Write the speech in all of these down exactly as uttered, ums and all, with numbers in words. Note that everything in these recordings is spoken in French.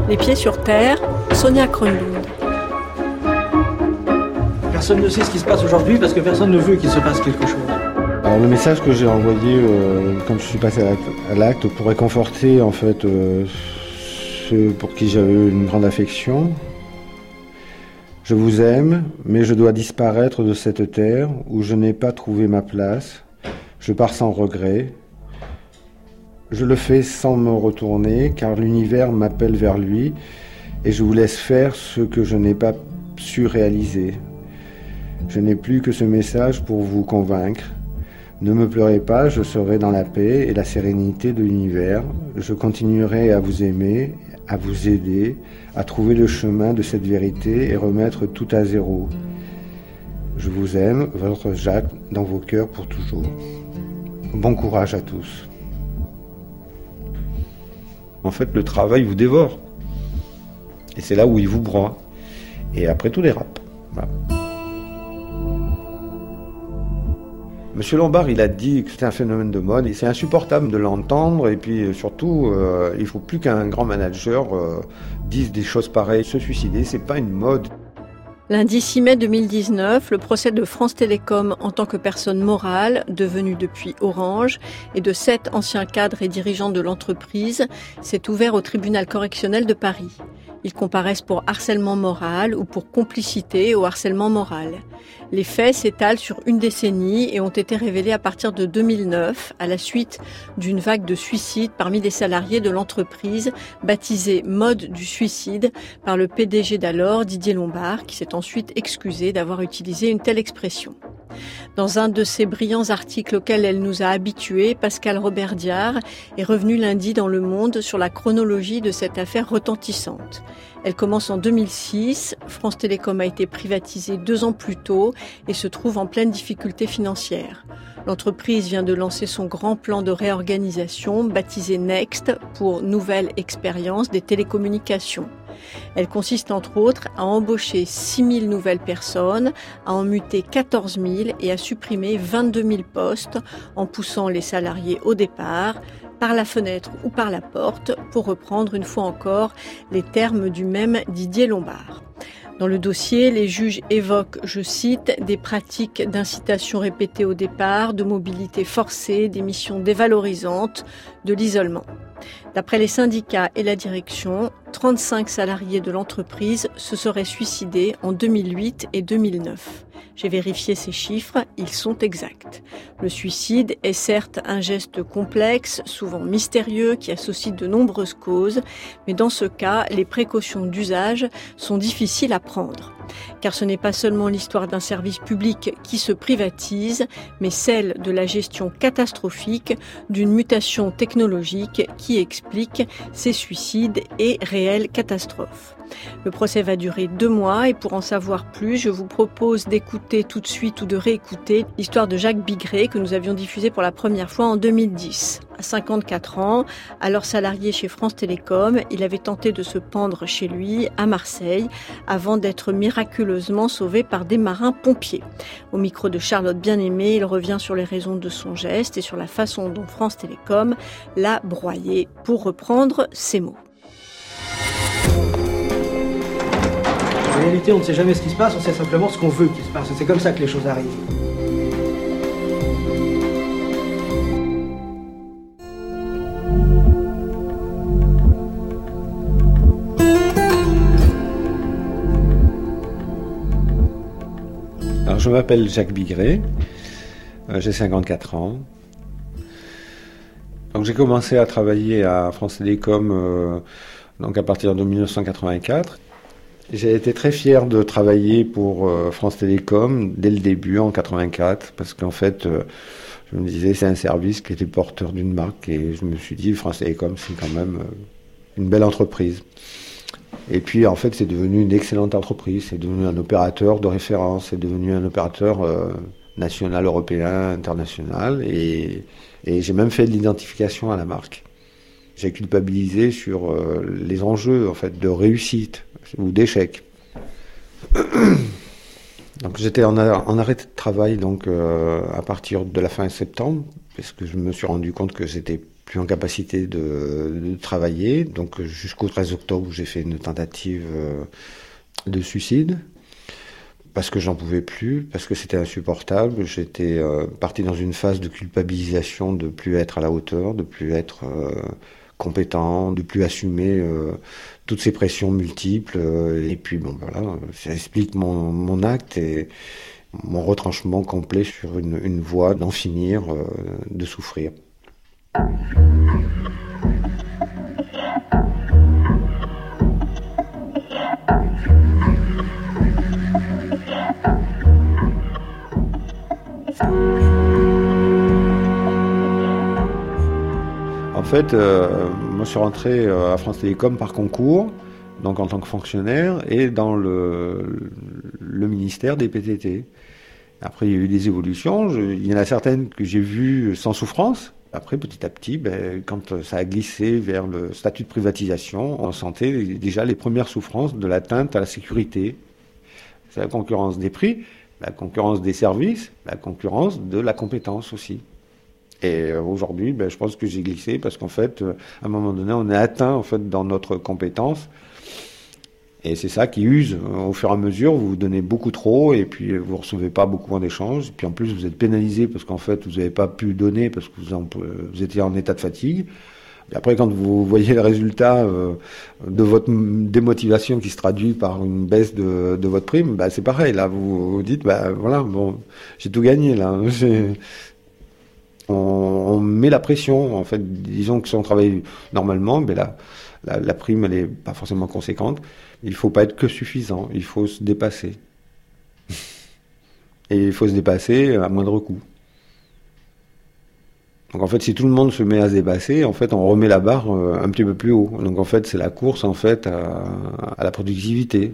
Les pieds sur terre, Sonia Kronlund. Personne ne sait ce qui se passe aujourd'hui parce que personne ne veut qu'il se passe quelque chose. Alors le message que j'ai envoyé euh, quand je suis passé à l'acte pour réconforter en fait euh, ceux pour qui j'avais une grande affection. Je vous aime, mais je dois disparaître de cette terre où je n'ai pas trouvé ma place. Je pars sans regret. Je le fais sans me retourner, car l'univers m'appelle vers lui, et je vous laisse faire ce que je n'ai pas su réaliser. Je n'ai plus que ce message pour vous convaincre. Ne me pleurez pas, je serai dans la paix et la sérénité de l'univers. Je continuerai à vous aimer, à vous aider, à trouver le chemin de cette vérité et remettre tout à zéro. Je vous aime, votre Jacques, dans vos cœurs pour toujours. Bon courage à tous. En fait, le travail vous dévore. Et c'est là où il vous broie. Et après, tout dérape. Voilà. Monsieur Lombard, il a dit que c'était un phénomène de mode. Et c'est insupportable de l'entendre. Et puis, surtout, euh, il ne faut plus qu'un grand manager euh, dise des choses pareilles. Se suicider, c'est pas une mode. Lundi six mai deux mille dix-neuf, le procès de France Télécom en tant que personne morale, devenue depuis Orange, et de sept anciens cadres et dirigeants de l'entreprise, s'est ouvert au tribunal correctionnel de Paris. Ils comparaissent pour harcèlement moral ou pour complicité au harcèlement moral. Les faits s'étalent sur une décennie et ont été révélés à partir de deux mille neuf, à la suite d'une vague de suicides parmi les salariés de l'entreprise, baptisée Mode du suicide par le P D G d'alors, Didier Lombard, qui s'est ensuite excusé d'avoir utilisé une telle expression. Dans un de ces brillants articles auxquels elle nous a habitués, Pascal Robert Diard est revenu lundi dans Le Monde sur la chronologie de cette affaire retentissante. Elle commence en deux mille six, France Télécom a été privatisée deux ans plus tôt et se trouve en pleine difficulté financière. L'entreprise vient de lancer son grand plan de réorganisation, baptisé Next, pour Nouvelle Expérience des télécommunications. Elle consiste entre autres à embaucher six mille nouvelles personnes, à en muter quatorze mille et à supprimer vingt-deux mille postes en poussant les salariés au départ, par la fenêtre ou par la porte, pour reprendre une fois encore les termes du même Didier Lombard. Dans le dossier, les juges évoquent, je cite, des pratiques d'incitation répétées au départ, de mobilité forcée, des missions dévalorisantes, de l'isolement. D'après les syndicats et la direction, trente-cinq salariés de l'entreprise se seraient suicidés en deux mille huit et deux mille neuf. J'ai vérifié ces chiffres, ils sont exacts. Le suicide est certes un geste complexe, souvent mystérieux, qui associe de nombreuses causes, mais dans ce cas, les précautions d'usage sont difficiles à prendre. Car ce n'est pas seulement l'histoire d'un service public qui se privatise, mais celle de la gestion catastrophique d'une mutation technologique qui explique ces suicides et réelles catastrophes. Le procès va durer deux mois et pour en savoir plus, je vous propose d'écouter tout de suite ou de réécouter l'histoire de Jacques Bigré que nous avions diffusée pour la première fois en deux mille dix. À cinquante-quatre ans, alors salarié chez France Télécom, il avait tenté de se pendre chez lui à Marseille avant d'être miraculeusement sauvé par des marins-pompiers. Au micro de Charlotte Bien-Aimée, il revient sur les raisons de son geste et sur la façon dont France Télécom l'a broyé, pour reprendre ses mots. En réalité, on ne sait jamais ce qui se passe, on sait simplement ce qu'on veut qu'il se passe. C'est comme ça que les choses arrivent. Alors, je m'appelle Jacques Bigré, euh, j'ai cinquante-quatre ans. Donc, j'ai commencé à travailler à France Télécom euh, donc à partir de dix-neuf cent quatre-vingt-quatre. J'ai été très fier de travailler pour euh, France Télécom dès le début, en quatre-vingt-quatre, parce qu'en fait, euh, je me disais, c'est un service qui était porteur d'une marque, et je me suis dit, France Télécom, c'est quand même euh, une belle entreprise. Et puis, en fait, c'est devenu une excellente entreprise, c'est devenu un opérateur de référence, c'est devenu un opérateur euh, national, européen, international, et, et j'ai même fait de l'identification à la marque. J'ai culpabilisé sur euh, les enjeux, en fait, de réussite ou d'échec. Donc j'étais en, en arrêt de travail donc euh, à partir de la fin septembre, parce que je me suis rendu compte que c'était plus plus en capacité de, de travailler. Donc jusqu'au treize octobre, j'ai fait une tentative de suicide. Parce que j'en pouvais plus, parce que c'était insupportable. J'étais euh, parti dans une phase de culpabilisation, de plus être à la hauteur, de plus être euh, compétent, de plus assumer euh, toutes ces pressions multiples. Euh, et puis bon, voilà, ça explique mon, mon acte et mon retranchement complet sur une, une voie d'en finir, euh, de souffrir. En fait, euh, moi je suis rentré à France Télécom par concours, donc en tant que fonctionnaire, et dans le, le ministère des P T T. Après, il y a eu des évolutions. Je, il y en a certaines que j'ai vues sans souffrance. Après, petit à petit, ben, quand ça a glissé vers le statut de privatisation, on sentait déjà les premières souffrances de l'atteinte à la sécurité. C'est la concurrence des prix, la concurrence des services, la concurrence de la compétence aussi. Et aujourd'hui, ben, je pense que j'ai glissé parce qu'en fait, à un moment donné, on est atteint en fait dans notre compétence. Et c'est ça qui use. Au fur et à mesure, vous vous donnez beaucoup trop et puis vous recevez pas beaucoup en échange. Et puis en plus, vous êtes pénalisé parce qu'en fait, vous n'avez pas pu donner parce que vous, en, vous étiez en état de fatigue. Et après, quand vous voyez le résultat euh, de votre démotivation qui se traduit par une baisse de, de votre prime, bah, c'est pareil. Là, vous vous dites, bah, voilà, bon, j'ai tout gagné là. J'ai... On, on met la pression, en fait. Disons que si on travaille normalement, ben la, la, la prime, elle n'est pas forcément conséquente. Il ne faut pas être que suffisant, il faut se dépasser. Et il faut se dépasser à moindre coût. Donc en fait, si tout le monde se met à se dépasser, en fait, on remet la barre un petit peu plus haut. Donc en fait, c'est la course en fait à, à la productivité.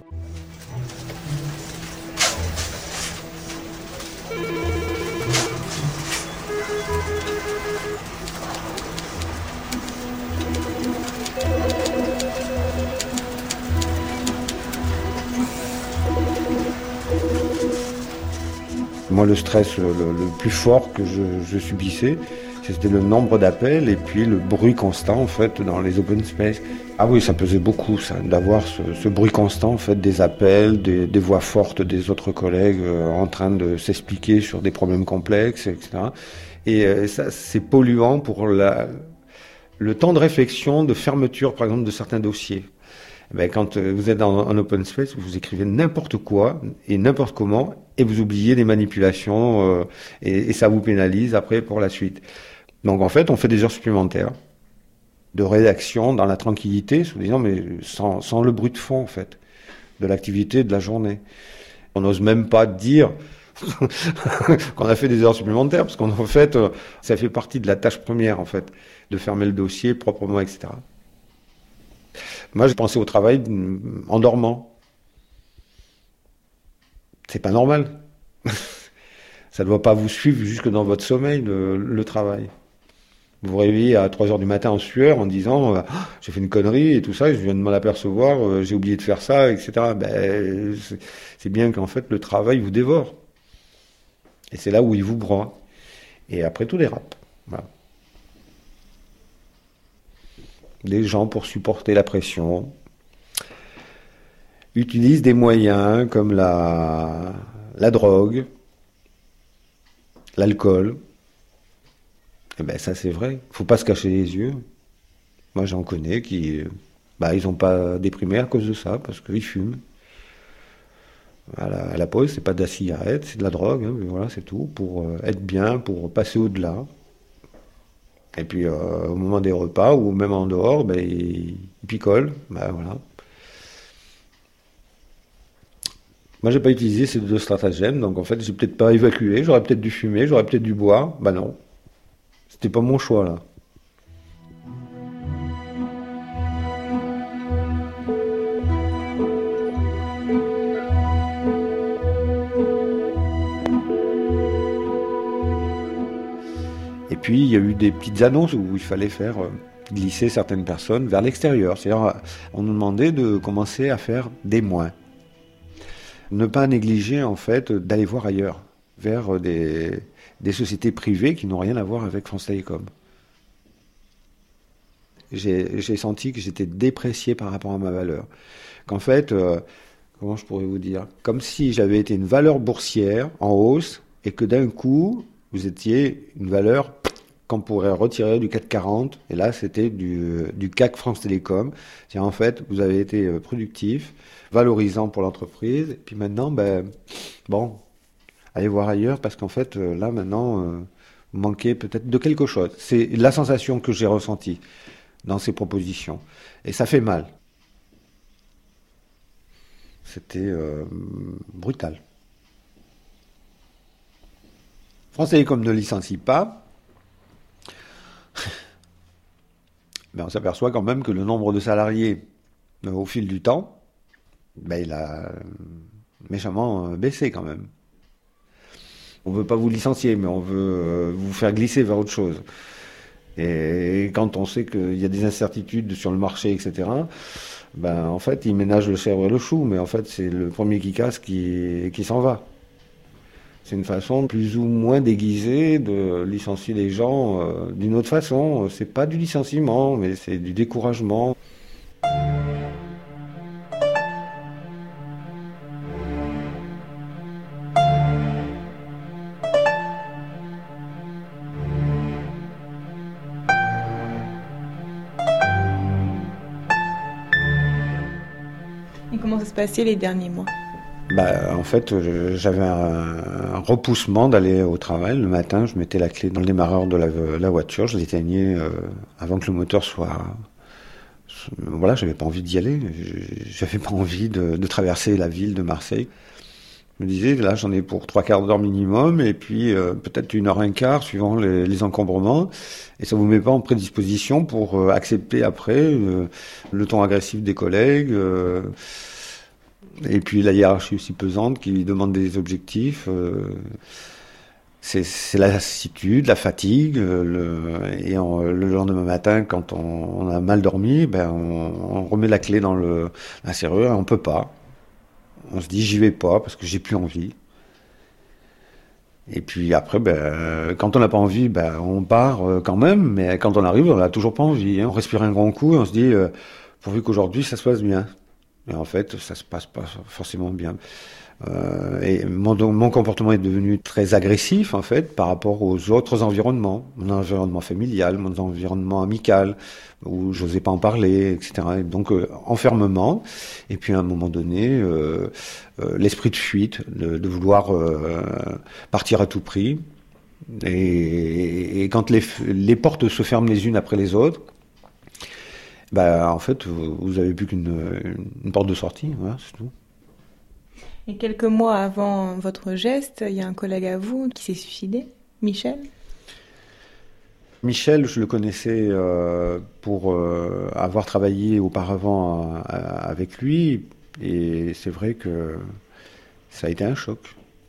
Moi, le stress le, le plus fort que je, je subissais, c'était le nombre d'appels et puis le bruit constant en fait dans les open space. Ah oui, ça pesait beaucoup, ça, d'avoir ce, ce bruit constant en fait des appels, des, des voix fortes des autres collègues euh, en train de s'expliquer sur des problèmes complexes, et cetera. Et euh, ça, c'est polluant pour la, le temps de réflexion, de fermeture, par exemple, de certains dossiers. Ben, quand vous êtes en, en open space, vous écrivez n'importe quoi et n'importe comment et vous oubliez des manipulations euh, et, et ça vous pénalise après pour la suite. Donc en fait, on fait des heures supplémentaires de rédaction dans la tranquillité, se disant mais sans, sans le bruit de fond en fait de l'activité de la journée. On n'ose même pas dire qu'on a fait des heures supplémentaires parce qu'en fait, ça fait partie de la tâche première en fait, de fermer le dossier proprement, et cetera. Moi, j'ai pensé au travail en dormant. C'est pas normal. Ça ne doit pas vous suivre jusque dans votre sommeil, le, le travail. Vous vous réveillez à trois heures du matin en sueur en disant oh, « j'ai fait une connerie et tout ça, je viens de m'en apercevoir, euh, j'ai oublié de faire ça, et cetera » Ben, c'est, c'est bien qu'en fait, le travail vous dévore. Et c'est là où il vous broie. Et après, tout dérape. Voilà. Les gens, pour supporter la pression, utilisent des moyens comme la, la drogue, l'alcool. Et ben ça, c'est vrai. Faut pas se cacher les yeux. Moi, j'en connais qui, bah, ils ont pas déprimé à cause de ça, parce qu'ils fument. À la, à la pause, c'est pas de la cigarette, c'est de la drogue. Hein, mais voilà, c'est tout. Pour euh, être bien, pour passer au-delà. Et puis euh, au moment des repas ou même en dehors, ben, ils, ils picolent. Ben, voilà. Moi, j'ai pas utilisé ces deux stratagèmes, donc en fait, j'ai peut-être pas évacué. J'aurais peut-être dû fumer, j'aurais peut-être dû boire. Ben non, c'était pas mon choix là. Et puis, il y a eu des petites annonces où il fallait faire glisser certaines personnes vers l'extérieur. C'est-à-dire, on nous demandait de commencer à faire des moins. Ne pas négliger, en fait, d'aller voir ailleurs, vers des, des sociétés privées qui n'ont rien à voir avec France Télécom. j'ai, j'ai senti que j'étais déprécié par rapport à ma valeur. Qu'en fait, euh, comment je pourrais vous dire, comme si j'avais été une valeur boursière en hausse et que d'un coup, vous étiez une valeur qu'on pourrait retirer du C A C quarante, et là, c'était du, du C A C France Télécom. C'est en fait, vous avez été productif, valorisant pour l'entreprise, et puis maintenant, ben, bon, allez voir ailleurs, parce qu'en fait, là, maintenant, euh, vous manquez peut-être de quelque chose. C'est la sensation que j'ai ressentie dans ces propositions. Et ça fait mal. C'était euh, brutal. France Télécom ne licencie pas. Mais on s'aperçoit quand même que le nombre de salariés, au fil du temps, ben, il a méchamment baissé quand même. On ne veut pas vous licencier, mais on veut vous faire glisser vers autre chose. Et quand on sait qu'il y a des incertitudes sur le marché, et cetera, ben, en fait, ils ménagent le chèvre et le chou, mais en fait, c'est le premier qui casse qui, qui s'en va. C'est une façon plus ou moins déguisée de licencier les gens euh, d'une autre façon. C'est pas du licenciement, mais c'est du découragement. Et comment ça se passait les derniers mois ? Bah, en fait, j'avais un, un repoussement d'aller au travail. Le matin, je mettais la clé dans le démarreur de la, la voiture, je l'éteignais euh, avant que le moteur soit... Voilà, j'avais pas envie d'y aller. J'avais pas envie de, de traverser la ville de Marseille. Je me disais, là, j'en ai pour trois quarts d'heure minimum, et puis euh, peut-être une heure et un quart, suivant les, les encombrements. Et ça vous met pas en prédisposition pour euh, accepter après euh, le ton agressif des collègues... Euh, Et puis la hiérarchie aussi pesante qui demande des objectifs. Euh, c'est, c'est la lassitude, la fatigue. Le, et on, le lendemain matin, quand on, on a mal dormi, ben on, on remet la clé dans le, la serrure et on peut pas. On se dit j'y vais pas parce que j'ai plus envie. Et puis après, ben, quand on n'a pas envie, ben, on part quand même. Mais quand on arrive, on n'a toujours pas envie. Hein. On respire un grand coup et on se dit euh, pourvu qu'aujourd'hui ça se passe bien. Et en fait, ça se passe pas forcément bien. Euh, et mon, mon comportement est devenu très agressif, en fait, par rapport aux autres environnements. Mon environnement familial, mon environnement amical, où j'osais pas en parler, et cetera. Et donc, euh, enfermement. Et puis, à un moment donné, euh, euh, l'esprit de fuite, de, de vouloir euh, partir à tout prix. Et, et quand les, les portes se ferment les unes après les autres, bah, en fait, vous, vous avez plus qu'une une porte de sortie, voilà, c'est tout. Et quelques mois avant votre geste, il y a un collègue à vous qui s'est suicidé, Michel. Michel, je le connaissais euh, pour euh, avoir travaillé auparavant euh, avec lui, et c'est vrai que ça a été un choc.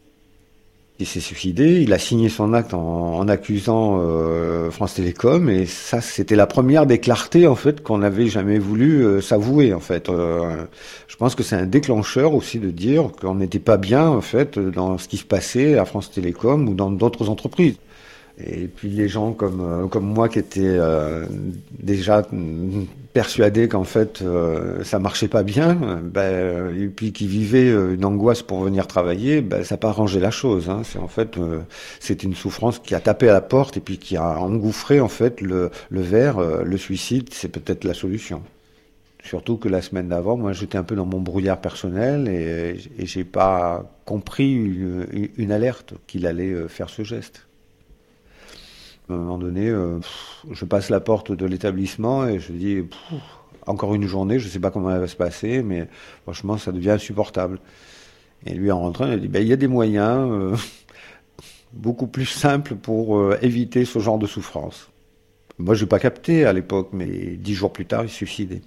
Il s'est suicidé, il a signé son acte en, en accusant euh, France Télécom, et ça, c'était la première des clartés en fait qu'on n'avait jamais voulu euh, s'avouer en fait. Euh, je pense que c'est un déclencheur aussi de dire qu'on n'était pas bien en fait dans ce qui se passait à France Télécom ou dans d'autres entreprises. Et puis les gens comme euh, comme moi qui étaient euh, déjà persuadés qu'en fait euh, ça marchait pas bien, ben, et puis qui vivaient une angoisse pour venir travailler, ben, ça n'a pas arrangé la chose. Hein. C'est en fait euh, c'est une souffrance qui a tapé à la porte et puis qui a engouffré en fait le, le verre. Euh, le suicide, c'est peut-être la solution. Surtout que la semaine d'avant, moi j'étais un peu dans mon brouillard personnel et, et j'ai pas compris une, une alerte qu'il allait faire ce geste. À un moment donné, euh, pff, je passe la porte de l'établissement et je dis pff, encore une journée, je ne sais pas comment elle va se passer, mais franchement, ça devient insupportable. Et lui, en rentrant, il dit ben, il y a des moyens euh, beaucoup plus simples pour euh, éviter ce genre de souffrance. Moi, je n'ai pas capté à l'époque, mais dix jours plus tard, il se suicidait.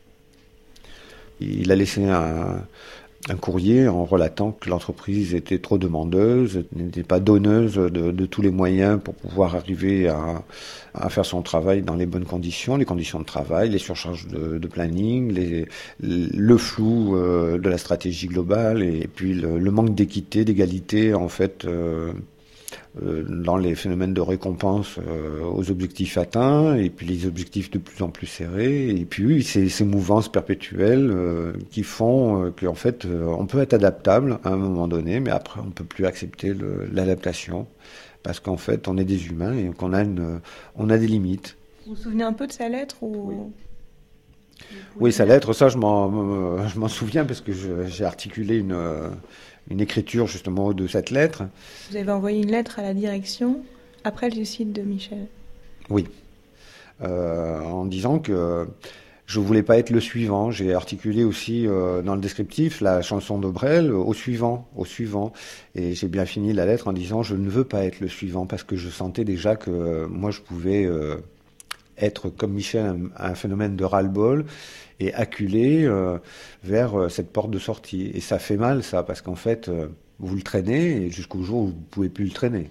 Il a laissé un, un courrier en relatant que l'entreprise était trop demandeuse, n'était pas donneuse de, de tous les moyens pour pouvoir arriver à, à faire son travail dans les bonnes conditions, les conditions de travail, les surcharges de, de planning, les, le flou euh, de la stratégie globale et puis le, le manque d'équité, d'égalité en fait euh, euh, dans les phénomènes de récompense euh, aux objectifs atteints, et puis les objectifs de plus en plus serrés, et puis oui, ces, ces mouvances perpétuelles euh, qui font euh, qu'en fait, euh, on peut être adaptable à un moment donné, mais après, on peut plus accepter le, l'adaptation, parce qu'en fait, on est des humains et qu'on a une, on a des limites. Vous vous souvenez un peu de sa lettre ou... Oui. Oui, sa lettre, ça, je m'en, je m'en souviens parce que je, j'ai articulé une, une écriture justement de cette lettre. Vous avez envoyé une lettre à la direction après le suicide de Michel. Oui, euh, en disant que je voulais pas être le suivant. J'ai articulé aussi euh, dans le descriptif la chanson de Brel, au suivant, au suivant. Et j'ai bien fini la lettre en disant je ne veux pas être le suivant parce que je sentais déjà que euh, moi je pouvais euh, être comme Michel un, un phénomène de ras-le-bol et acculé euh, vers euh, cette porte de sortie. Et ça fait mal ça parce qu'en fait euh, vous le traînez et jusqu'au jour où vous pouvez plus le traîner.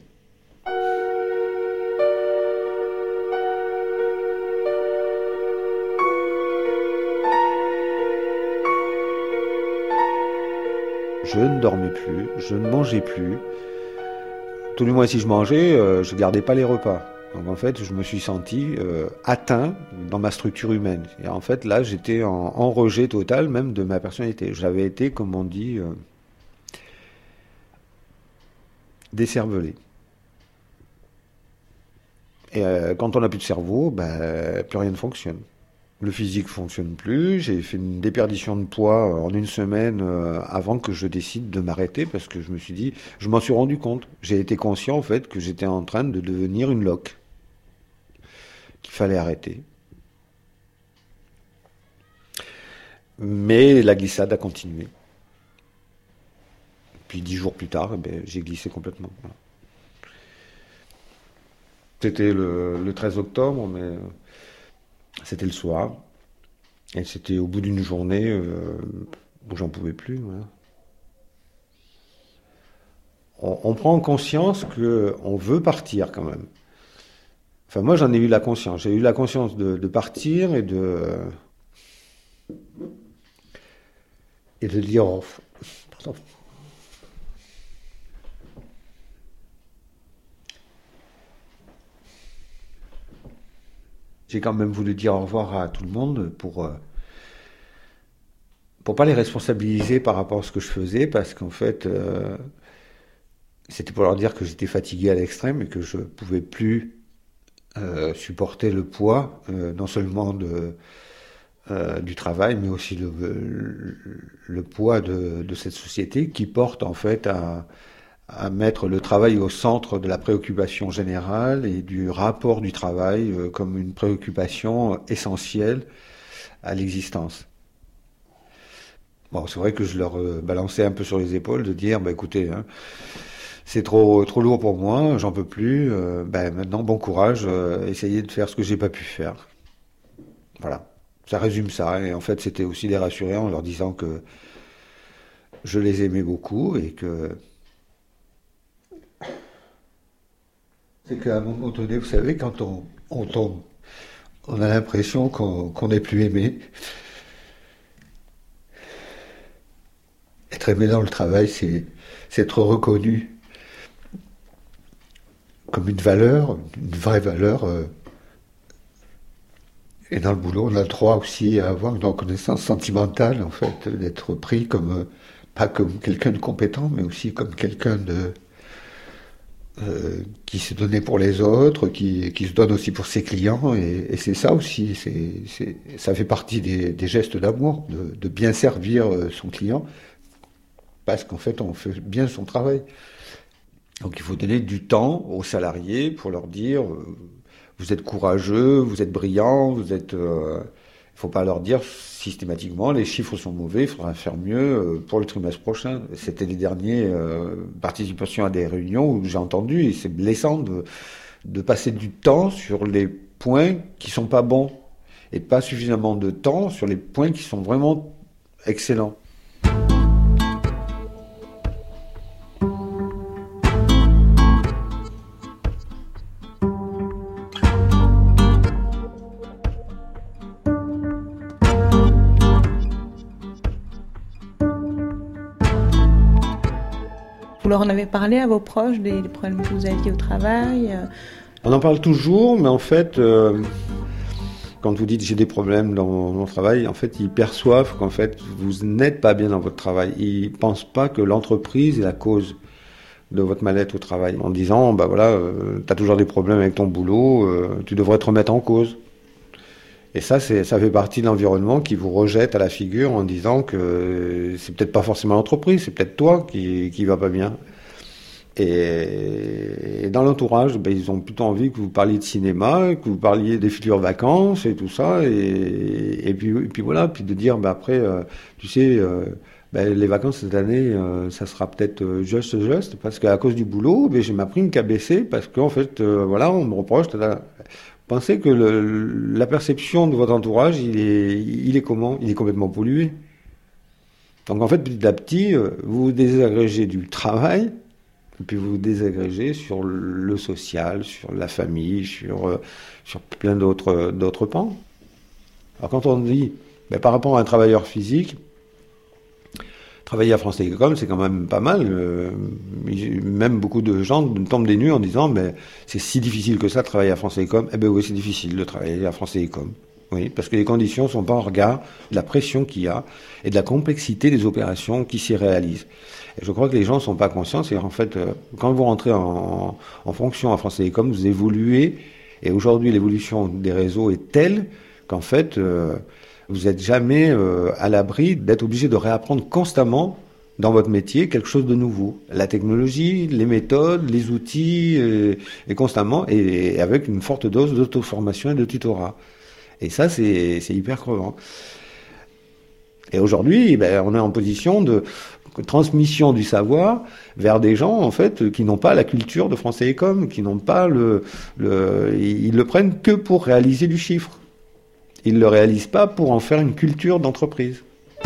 Je ne dormais plus, je ne mangeais plus. Tout du moins, si je mangeais, euh, je gardais pas les repas. Donc en fait, je me suis senti euh, atteint dans ma structure humaine. Et en fait, là, j'étais en, en rejet total même de ma personnalité. J'avais été, comme on dit, euh, décervelé. Et euh, quand on n'a plus de cerveau, ben, plus rien ne fonctionne. Le physique fonctionne plus, j'ai fait une déperdition de poids en une semaine euh, avant que je décide de m'arrêter parce que je me suis dit, je m'en suis rendu compte. J'ai été conscient en fait que j'étais en train de devenir une loque, qu'il fallait arrêter. Mais la glissade a continué. Puis dix jours plus tard, eh ben, j'ai glissé complètement. Voilà. C'était le, le treize octobre, mais... Euh, C'était le soir, et c'était au bout d'une journée euh, où j'en pouvais plus. Voilà. On, on prend conscience qu'on veut partir quand même. Enfin, moi, j'en ai eu la conscience. J'ai eu la conscience de, de partir et de et de dire. Oh, pardon. J'ai quand même voulu dire au revoir à tout le monde pour euh, pour pas les responsabiliser par rapport à ce que je faisais, parce qu'en fait, euh, c'était pour leur dire que j'étais fatigué à l'extrême et que je pouvais plus euh, supporter le poids, euh, non seulement de euh, du travail, mais aussi le, le, le poids de, de cette société qui porte en fait à à mettre le travail au centre de la préoccupation générale et du rapport du travail euh, comme une préoccupation essentielle à l'existence. Bon, c'est vrai que je leur euh, balançais un peu sur les épaules de dire, bah, écoutez, hein, c'est trop trop lourd pour moi, j'en peux plus, euh, ben, maintenant bon courage, euh, essayez de faire ce que j'ai pas pu faire. Voilà, ça résume ça. Et en fait, c'était aussi les rassurer en leur disant que je les aimais beaucoup et que c'est qu'à un moment donné, vous savez, quand on, on tombe, on a l'impression qu'on qu'on n'est plus aimé. Être aimé dans le travail, c'est, c'est être reconnu comme une valeur, une vraie valeur. Euh, et dans le boulot, on a le droit aussi à avoir une reconnaissance sentimentale, en fait, d'être pris comme, pas comme quelqu'un de compétent, mais aussi comme quelqu'un de... Euh, qui se donnait pour les autres, qui, qui se donne aussi pour ses clients, et, et c'est ça aussi, c'est, c'est, ça fait partie des, des gestes d'amour, de, de bien servir son client, parce qu'en fait on fait bien son travail. Donc il faut donner du temps aux salariés pour leur dire euh, vous êtes courageux, vous êtes brillants, vous êtes... Euh, il ne faut pas leur dire systématiquement les chiffres sont mauvais, il faudra faire mieux pour le trimestre prochain. C'était les dernières euh, participations à des réunions où j'ai entendu, et c'est blessant de, de passer du temps sur les points qui sont pas bons et pas suffisamment de temps sur les points qui sont vraiment excellents. Vous leur en avez parlé à vos proches des, des problèmes que vous aviez au travail? On en parle toujours, mais en fait, euh, quand vous dites j'ai des problèmes dans mon travail, en fait, ils perçoivent qu'en fait, vous n'êtes pas bien dans votre travail. Ils pensent pas que l'entreprise est la cause de votre mal-être au travail. En disant, bah voilà, euh, t'as toujours des problèmes avec ton boulot, euh, tu devrais te remettre en cause. Et ça, c'est, ça fait partie de l'environnement qui vous rejette à la figure en disant que c'est peut-être pas forcément l'entreprise, c'est peut-être toi qui, qui va pas bien. Et, et dans l'entourage, ben, ils ont plutôt envie que vous parliez de cinéma, que vous parliez des futures vacances et tout ça. Et, et, puis, et puis voilà, puis de dire, ben après, euh, tu sais, euh, ben, les vacances cette année, euh, ça sera peut-être juste, juste, parce qu'à cause du boulot, ben, j'ai ma prime qui a baissé, parce qu'en fait, euh, voilà, on me reproche. Tada. Pensez que le, la perception de votre entourage, il est, il est comment? Il est complètement pollué. Donc en fait, petit à petit, vous vous désagrégez du travail, et puis vous vous désagrégez sur le social, sur la famille, sur, sur plein d'autres, d'autres pans. Alors quand on dit, ben, par rapport à un travailleur physique, travailler à France Télécom, c'est quand même pas mal. Euh, même beaucoup de gens tombent des nues en disant mais c'est si difficile que ça de travailler à France Télécom. Eh bien oui, c'est difficile de travailler à France Télécom. Oui, parce que les conditions ne sont pas en regard de la pression qu'il y a et de la complexité des opérations qui s'y réalisent. Et je crois que les gens ne sont pas conscients. C'est en fait, euh, quand vous rentrez en, en fonction à France Télécom, vous évoluez. Et aujourd'hui, l'évolution des réseaux est telle qu'en fait... Euh, vous n'êtes jamais euh, à l'abri d'être obligé de réapprendre constamment dans votre métier quelque chose de nouveau. La technologie, les méthodes, les outils, et, et constamment, et, et avec une forte dose d'auto-formation et de tutorat. Et ça, c'est, c'est hyper crevant. Et aujourd'hui, ben, on est en position de transmission du savoir vers des gens, en fait, qui n'ont pas la culture de France Télécom, qui n'ont pas le... le ils le prennent que pour réaliser du chiffre. Ils ne le réalisent pas pour en faire une culture d'entreprise.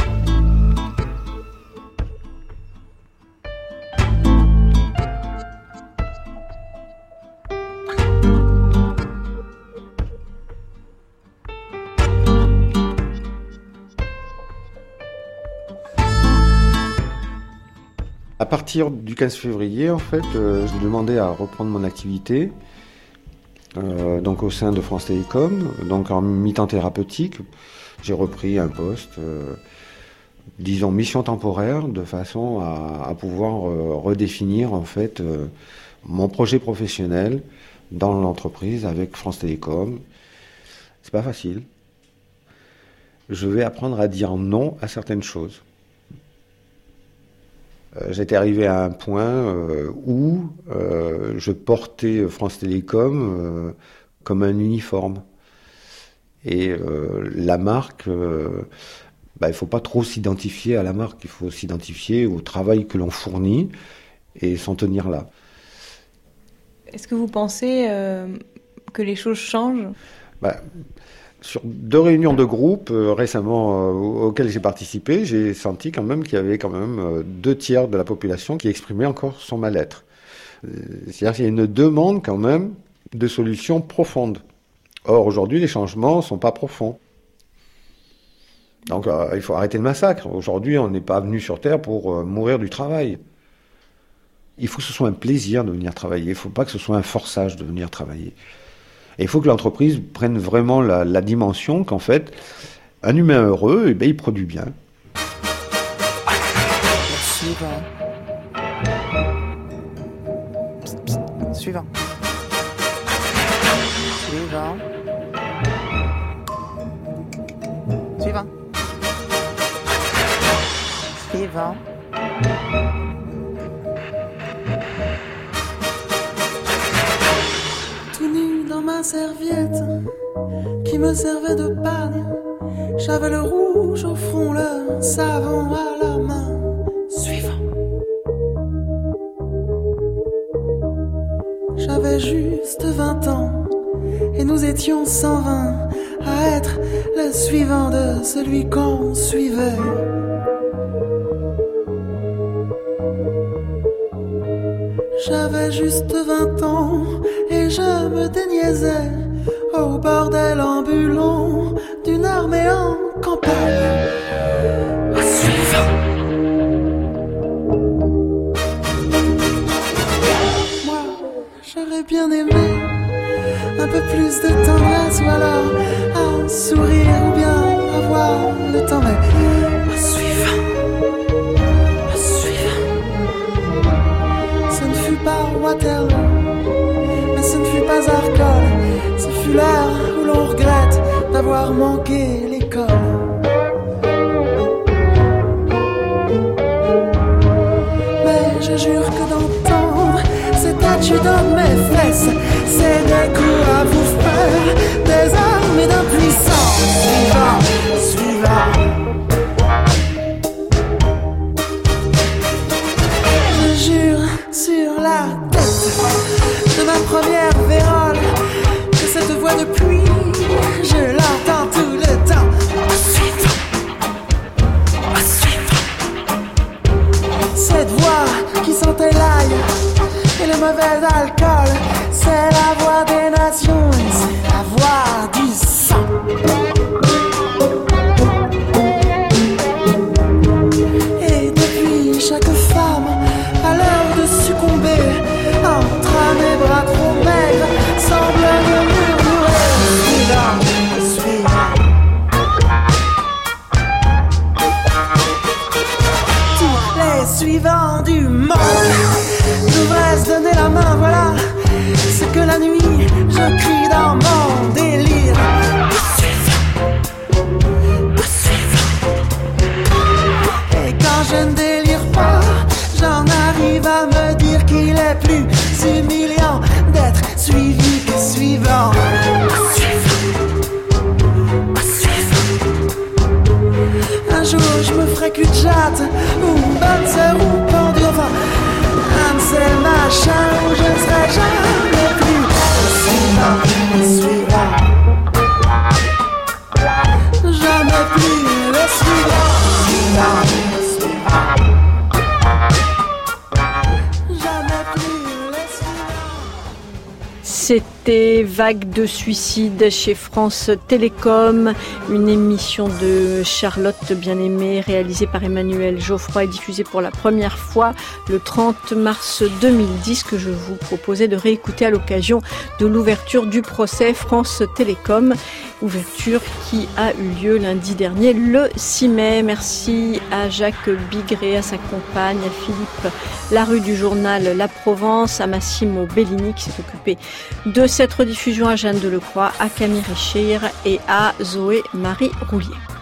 À partir du quinze février, en fait, euh, je demandais à reprendre mon activité. Euh, donc au sein de France Télécom, donc en mi-temps thérapeutique, j'ai repris un poste, euh, disons mission temporaire, de façon à, à pouvoir euh, redéfinir en fait euh, mon projet professionnel dans l'entreprise avec France Télécom. C'est pas facile. Je vais apprendre à dire non à certaines choses. J'étais arrivé à un point euh, où euh, je portais France Télécom euh, comme un uniforme. Et euh, la marque, euh, bah, il ne faut pas trop s'identifier à la marque, il faut s'identifier au travail que l'on fournit et s'en tenir là. Est-ce que vous pensez euh, que les choses changent ? bah, Sur deux réunions de groupe euh, récemment euh, auxquelles j'ai participé, j'ai senti quand même qu'il y avait quand même euh, deux tiers de la population qui exprimait encore son mal-être. Euh, c'est-à-dire qu'il y a une demande quand même de solutions profondes. Or, aujourd'hui, les changements ne sont pas profonds. Donc, euh, il faut arrêter le massacre. Aujourd'hui, on n'est pas venu sur Terre pour euh, mourir du travail. Il faut que ce soit un plaisir de venir travailler. Il ne faut pas que ce soit un forçage de venir travailler. Et il faut que l'entreprise prenne vraiment la, la dimension qu'en fait, un humain heureux, eh bien, il produit bien. Suivant. Suivant. Suivant. Suivant. Suivant. Tout nu dans ma serviette qui me servait de pagne, j'avais le rouge au front, le savon à la main. Suivant. J'avais juste vingt ans et nous étions cent vingt à être le suivant de celui qu'on suivait. J'avais juste vingt ans et je me déniaisais au bordel ambulant d'une armée en campagne. Suivant. peu plus de tendresse, ou alors un sourire, ou bien avoir le temps. Mais au suivant, au suivant. Ce ne fut pas Waterloo, mais ce ne fut pas Arcole. Ce fut l'heure où l'on regrette d'avoir manqué l'école. Je jure que d'entendre ces statues dans mes fesses, c'est des coups à vous faire, des armes et d'impuissance. Suivant, suivant. Je jure sur la tête de ma première vérole que cette voix de pluie, je l'entends tout le temps. Suivant, suivant. Cette voix qui sentait l'ail et le mauvais alcool, c'est la voix des nations et c'est la voix du sang. Et depuis, chaque femme a l'heure de succomber entre mes bras trop maigres, semble me murmurer. Suivant, suivant. Tous les suivants du monde devrais se donner la main, voilà ce que la nuit je crie dans mon délire. Et quand je ne délire pas, j'en arrive à me dire qu'il est plus humiliant d'être suivi que suivant. Un jour je me ferai cul de jatte, ou bonne sœur ou pendu, enfin un de ces machins où je ne serai jamais plus. Suivant, suivant. Jamais plus le suivant. Suivant, suivant. Jamais plus le suivant. C'était Vague de suicide chez France Télécom, une émission de Charlotte Bien-Aimée réalisée par Emmanuel Geoffroy et diffusée pour la première fois le trente mars deux mille dix, que je vous proposais de réécouter à l'occasion de l'ouverture du procès France Télécom, ouverture qui a eu lieu lundi dernier le six mai. Merci à Jacques Bigré, à sa compagne, à Philippe Larue du journal La Provence, à Massimo Bellini qui s'est occupé de cette rediffusion, à Jeanne Delecroix, à Camille Richir et à Zoé Marie Roulier.